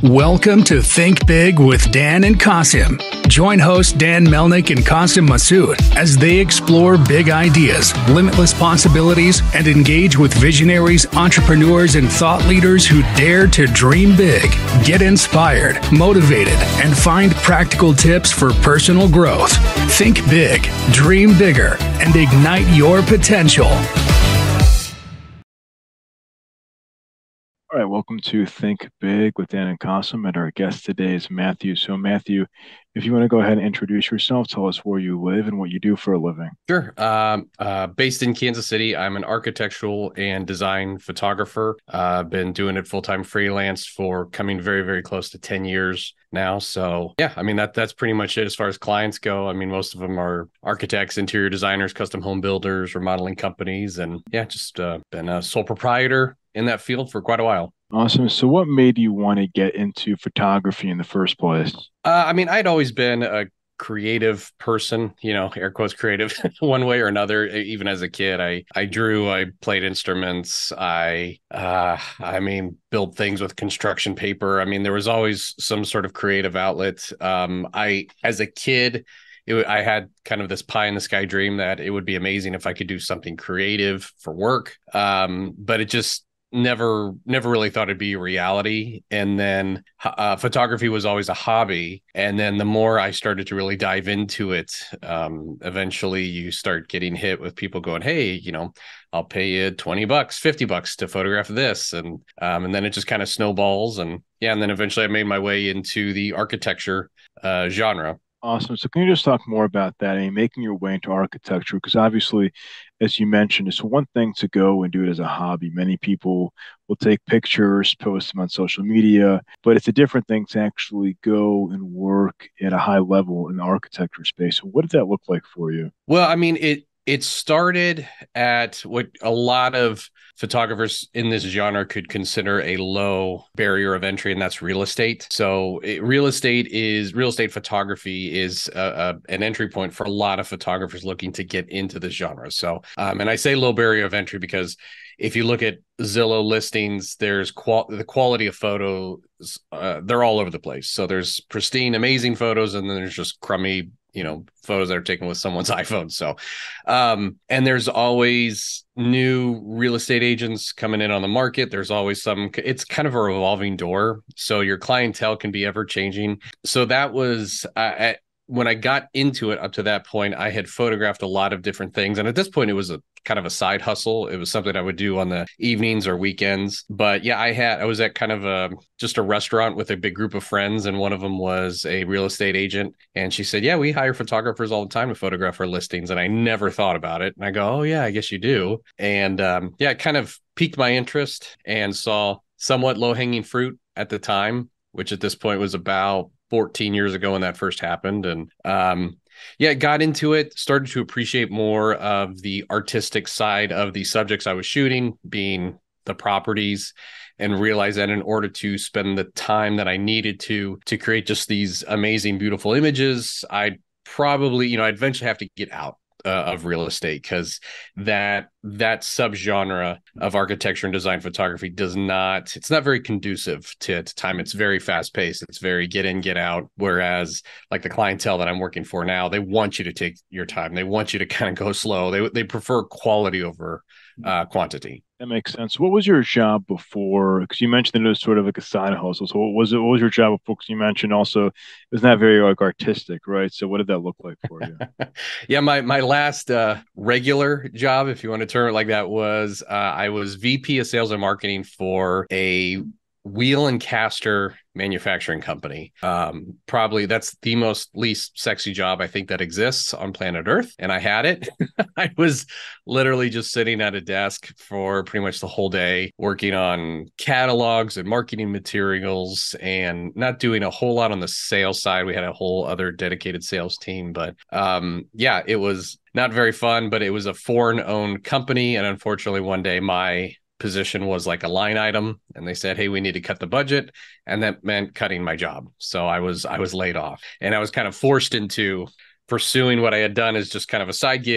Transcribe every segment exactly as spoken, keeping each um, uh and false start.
Welcome to Think Big with Dan and Qasim. Join host Dan Melnick and Qasim Masood as they explore big ideas, limitless possibilities, and engage with visionaries, entrepreneurs, and thought leaders who dare to dream big, get inspired, motivated, and find practical tips for personal growth. Think big, dream bigger, and ignite your potential. All right, welcome to Think Big with Dan and Qasim, and our guest today is Matthew. So, Matthew, if you want to go ahead and introduce yourself, tell us where you live and what you do for a living. Sure. Um, uh, based in Kansas City, I'm an architectural and design photographer. Uh, I've been doing it full-time freelance for coming very, very close to ten years now. So, yeah, I mean, that that's pretty much it as far as clients go. I mean, most of them are architects, interior designers, custom home builders, remodeling companies, and yeah, just uh, been a sole proprietor in that field for quite a while. Awesome. So what made you want to get into photography in the first place? Uh, I mean, I'd always been a creative person, you know, air quotes creative one way or another. Even as a kid, I, I drew, I played instruments. I, uh, I mean, built things with construction paper. I mean, there was always some sort of creative outlet. Um, I, as a kid, It, I had kind of this pie in the sky dream that it would be amazing if I could do something creative for work. Um, but it just never, never really thought it'd be a reality. And then uh, photography was always a hobby. And then the more I started to really dive into it, um, eventually you start getting hit with people going, hey, you know, I'll pay you twenty bucks, fifty bucks to photograph this. And, um, and then it just kind of snowballs. And yeah, and then eventually I made my way into the architecture uh, genre. Awesome. So can you just talk more about that and making your way into architecture? Because obviously, as you mentioned, it's one thing to go and do it as a hobby. Many people will take pictures, post them on social media, but it's a different thing to actually go and work at a high level in the architecture space. So what did that look like for you? Well, I mean, it it started at what a lot of photographers in this genre could consider a low barrier of entry, and that's real estate. So it, real estate is real estate photography is a, a, an entry point for a lot of photographers looking to get into this genre. So, um, and I say low barrier of entry because if you look at Zillow listings, there's qual- the quality of photos, uh, they're all over the place. So there's pristine, amazing photos, and then there's just crummy, you know, photos that are taken with someone's iPhone. So, um, and there's always new real estate agents coming in on the market. There's always some, it's kind of a revolving door. So your clientele can be ever changing. So that was, uh, at, when I got into it up to that point, I had photographed a lot of different things. And at this point, it was a kind of a side hustle. It was something I would do on the evenings or weekends. But yeah, I had, I was at kind of a, just a restaurant with a big group of friends. And one of them was a real estate agent. And she said, yeah, we hire photographers all the time to photograph our listings. And I never thought about it. And I go, oh yeah, I guess you do. And um, yeah, it kind of piqued my interest and saw somewhat low hanging fruit at the time, which at this point was about fourteen years ago when that first happened. And um, yeah, got into it, started to appreciate more of the artistic side of the subjects I was shooting, being the properties, and realized that in order to spend the time that I needed to, to create just these amazing, beautiful images, I'd probably, you know, I'd eventually have to get out Uh, of real estate because that that subgenre of architecture and design photography does not, it's not very conducive to, to time. It's very fast paced. It's very get in, get out. Whereas like the clientele that I'm working for now, they want you to take your time. They want you to kind of go slow. They they prefer quality over uh, quantity. That makes sense. What was your job before? Because you mentioned that it was sort of like a side hustle. So what was it? What was your job before? Because you mentioned also it was not very like artistic, right? So what did that look like for you? Yeah, my my last uh, regular job, if you want to term it like that, was uh, I was V P of sales and marketing for a wheel and caster manufacturing company. Um, probably that's the most least sexy job I think that exists on planet Earth. And I had it. I was literally just sitting at a desk for pretty much the whole day, working on catalogs and marketing materials and not doing a whole lot on the sales side. We had a whole other dedicated sales team, but um, yeah, it was not very fun, but it was a foreign owned company. And unfortunately, one day my position was like a line item and they said, hey, we need to cut the budget. And that meant cutting my job. So I was, I was laid off and I was kind of forced into pursuing what I had done as just kind of a side gig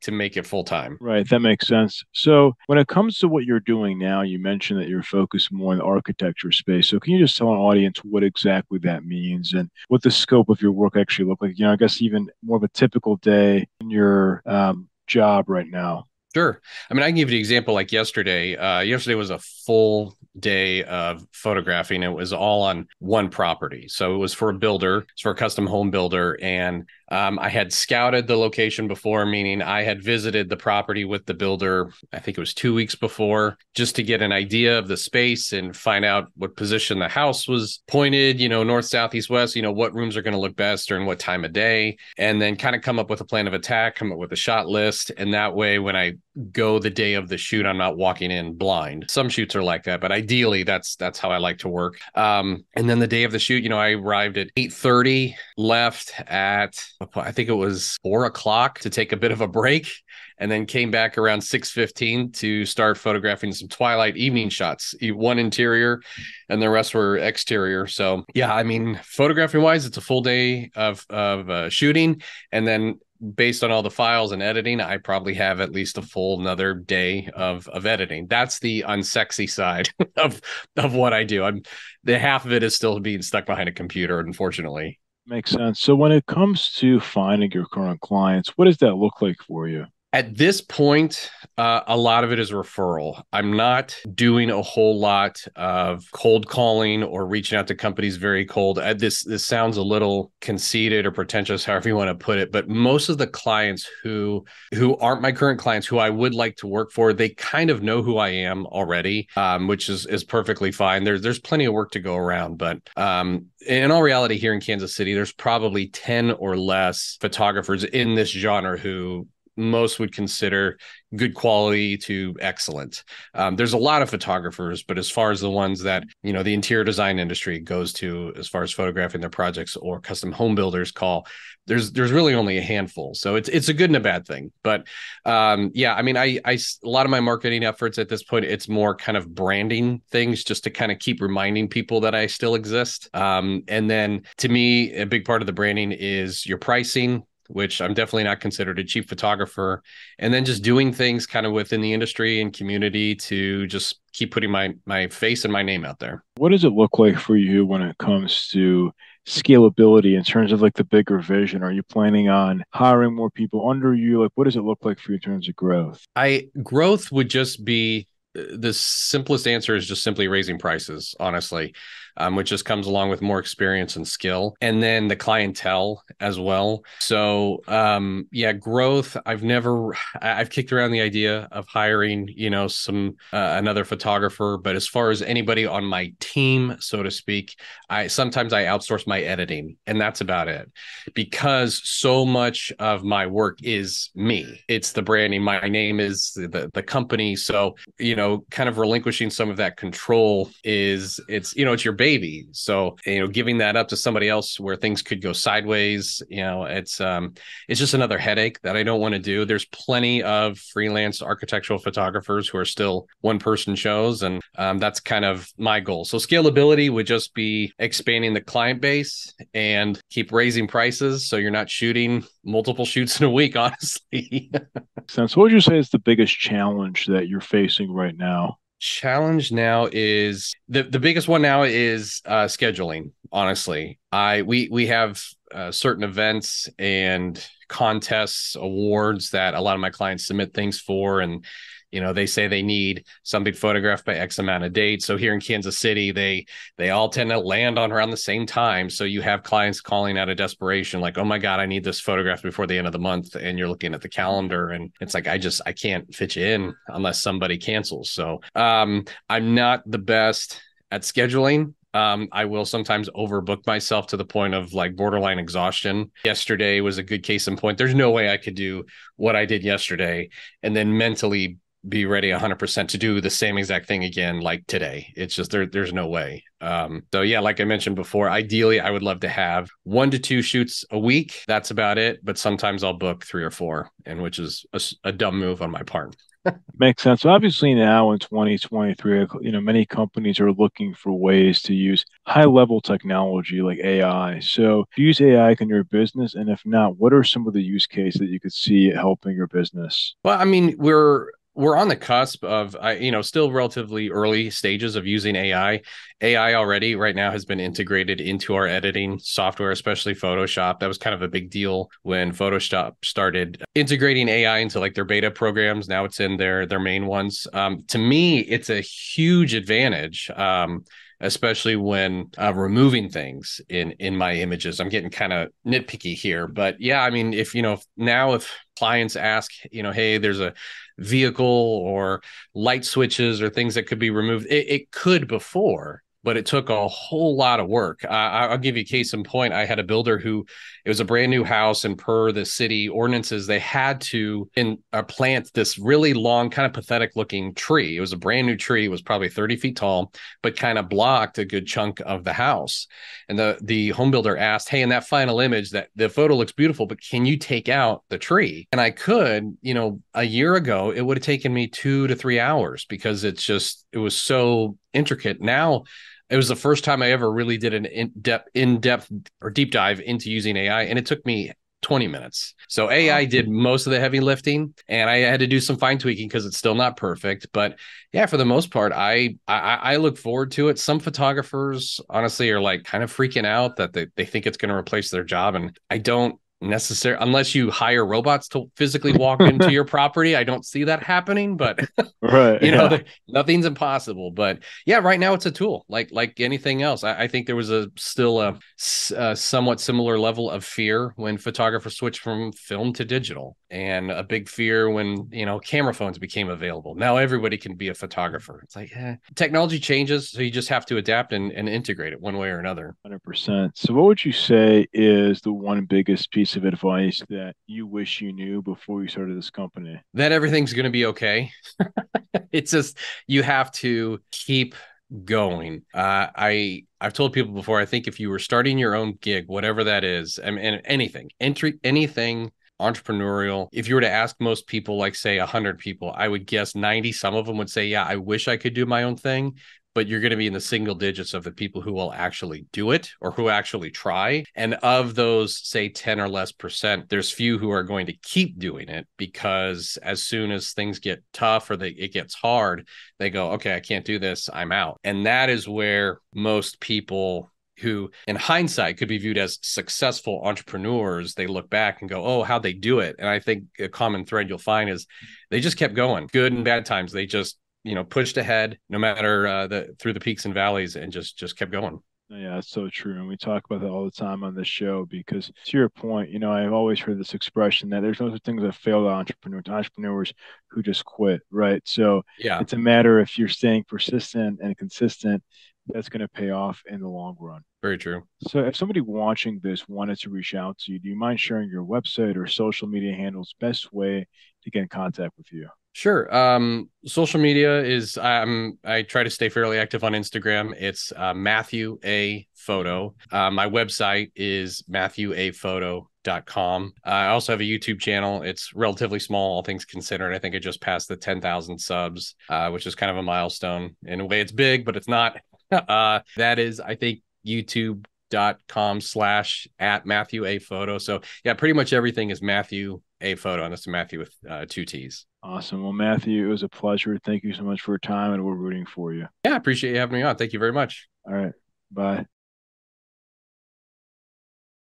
to make it full time. Right, that makes sense. So when it comes to what you're doing now, you mentioned that you're focused more on the architecture space. So can you just tell an audience what exactly that means and what the scope of your work actually look like? You know, I guess even more of a typical day in your um, job right now. Sure. I mean, I can give you an example like yesterday. Uh, yesterday was a full day of photographing. It was all on one property. So it was for a builder, it's for a custom home builder. And um, I had scouted the location before, meaning I had visited the property with the builder, I think it was two weeks before, just to get an idea of the space and find out what position the house was pointed, you know, north, south, east, west, you know, what rooms are going to look best during what time of day, and then kind of come up with a plan of attack, come up with a shot list. And that way, when I go the day of the shoot, I'm not walking in blind. Some shoots are like that, but ideally that's that's how I like to work. Um, and then the day of the shoot, you know, I arrived at eight thirty, left at I think it was four o'clock to take a bit of a break, and then came back around six fifteen to start photographing some twilight evening shots, one interior and the rest were exterior. So yeah, I mean, photographing wise, it's a full day of, of uh, shooting. And then based on all the files and editing, I probably have at least a full another day of, of editing. That's the unsexy side of, of what I do. I'm the half of it is still being stuck behind a computer, unfortunately. Makes sense. So when it comes to finding your current clients, what does that look like for you? At this point, uh, a lot of it is referral. I'm not doing a whole lot of cold calling or reaching out to companies very cold. Uh, this this sounds a little conceited or pretentious, however you want to put it. But most of the clients who who aren't my current clients, who I would like to work for, they kind of know who I am already, um, which is is perfectly fine. There's there's plenty of work to go around, but um, in all reality, here in Kansas City, there's probably ten or less photographers in this genre who most would consider good quality to excellent. Um, there's a lot of photographers, but as far as the ones that, you know, the interior design industry goes to, as far as photographing their projects or custom home builders call, there's there's really only a handful. So it's it's a good and a bad thing. But um, yeah, I mean, I, I a lot of my marketing efforts at this point, it's more kind of branding things just to kind of keep reminding people that I still exist. Um, and then to me, a big part of the branding is your pricing, which I'm definitely not considered a cheap photographer. And then just doing things kind of within the industry and community to just keep putting my my face and my name out there. What does it look like for you when it comes to scalability in terms of like the bigger vision? Are you planning on hiring more people under you? Like, what does it look like for you in terms of growth? I growth would just be the simplest answer is just simply raising prices, honestly, um, which just comes along with more experience and skill, and then the clientele as well. So, um, yeah, growth. I've never, I've kicked around the idea of hiring, you know, some uh, another photographer, but as far as anybody on my team, so to speak, I sometimes I outsource my editing, and that's about it, because so much of my work is me. It's the branding. My name is the the company. So, you know. kind of relinquishing some of that control is it's, you know, it's your baby. So, you know, giving that up to somebody else where things could go sideways, you know, it's, um, it's just another headache that I don't want to do. There's plenty of freelance architectural photographers who are still one person shows. And um, that's kind of my goal. So scalability would just be expanding the client base and keep raising prices. So you're not shooting multiple shoots in a week, honestly. So what would you say is the biggest challenge that you're facing right now? Challenge now is the the biggest one now is uh, scheduling. Honestly, I we we have uh, certain events and contests, awards that a lot of my clients submit things for, and you know, they say they need something photographed by X amount of dates. So here in Kansas City, they they all tend to land on around the same time. So you have clients calling out of desperation, like, oh my God, I need this photographed before the end of the month. And you're looking at the calendar and it's like, I just, I can't fit you in unless somebody cancels. So um, I'm not the best at scheduling. Um, I will sometimes overbook myself to the point of like borderline exhaustion. Yesterday was a good case in point. There's no way I could do what I did yesterday and then mentally be ready one hundred percent to do the same exact thing again like today. It's just there there's no way. Um, so yeah, like I mentioned before, ideally I would love to have one to two shoots a week. That's about it. But sometimes I'll book three or four, and which is a, a dumb move on my part. Makes sense. So obviously now in twenty twenty-three, you know, many companies are looking for ways to use high level technology like A I. So do you use A I in your business? And if not, what are some of the use cases that you could see helping your business? Well, I mean, we're we're on the cusp of, I, you know, still relatively early stages of using A I. A I already right now has been integrated into our editing software, especially Photoshop. That was kind of a big deal when Photoshop started integrating A I into like their beta programs. Now it's in their their main ones. Um, to me, it's a huge advantage. Um, especially when uh, removing things in in my images. I'm getting kind of nitpicky here, but yeah, I mean, if you know if now if clients ask, you know, hey, there's a vehicle or light switches or things that could be removed, it, it could before. But it took a whole lot of work. Uh, I'll give you a case in point. I had a builder who, it was a brand new house, and per the city ordinances, they had to in, uh, plant this really long, kind of pathetic looking tree. It was a brand new tree. It was probably thirty feet tall, but kind of blocked a good chunk of the house. And the, the home builder asked, hey, in that final image, that the photo looks beautiful, but can you take out the tree? And I could. You know, a year ago, it would have taken me two to three hours because it's just, it was so intricate. Now, it was the first time I ever really did an in-depth, in-depth or deep dive into using A I, and it took me twenty minutes. So A I did most of the heavy lifting, and I had to do some fine tweaking because it's still not perfect. But yeah, for the most part, I, I I look forward to it. Some photographers honestly are like kind of freaking out that they, they think it's going to replace their job, and I don't necessarily, unless you hire robots to physically walk into your property. I don't see that happening, but Right. you know, Yeah. the, nothing's impossible. But yeah, right now it's a tool like like anything else. I, I think there was a still a, a somewhat similar level of fear when photographers switched from film to digital, and a big fear when, you know, camera phones became available. Now everybody can be a photographer. It's like, eh. Technology changes, so you just have to adapt and, and integrate it one way or another. one hundred percent. So, what would you say is the one biggest piece of advice that you wish you knew before you started this company? That everything's going to be okay. It's just, you have to keep going. Uh, I I've told people before, I think if you were starting your own gig, whatever that is, and, and anything, entry, anything entrepreneurial, if you were to ask most people, like say one hundred people, I would guess ninety, some of them would say, yeah, I wish I could do my own thing. But you're going to be in the single digits of the people who will actually do it or who actually try. And of those, say ten or less percent, there's few who are going to keep doing it, because as soon as things get tough or they, it gets hard, they go, okay, I can't do this, I'm out. And that is where most people who in hindsight could be viewed as successful entrepreneurs, they look back and go, oh, how'd they do it? And I think a common thread you'll find is they just kept going. Good and bad times, they just, you know, pushed ahead no matter uh, the through the peaks and valleys, and just just kept going. Yeah, it's so true. And we talk about that all the time on this show because, to your point, you know, I've always heard this expression that there's no such thing as a failed entrepreneur, it's entrepreneurs who just quit, right? So Yeah, it's a matter if you're staying persistent and consistent, that's going to pay off in the long run. very true. So if somebody watching this wanted to reach out to you, do you mind sharing your website or social media handles, best way to get in contact with you? Sure. Um, social media is, um, I try to stay fairly active on Instagram. It's uh, Matthew A Photo. Uh, my website is matthew a photo dot com. Uh, I also have a YouTube channel. It's relatively small, all things considered. I think it just passed the ten thousand subs, uh, which is kind of a milestone. In a way, it's big, but it's not. uh, that is, I think, YouTube dot com slash at Matthew A Photo. So yeah, pretty much everything is Matthew A Photo, and that's Matthew with uh, two T's. Awesome. Well, Matthew, it was a pleasure. Thank you so much for your time, and we're rooting for you. Yeah, I appreciate you having me on. Thank you very much. All right. Bye.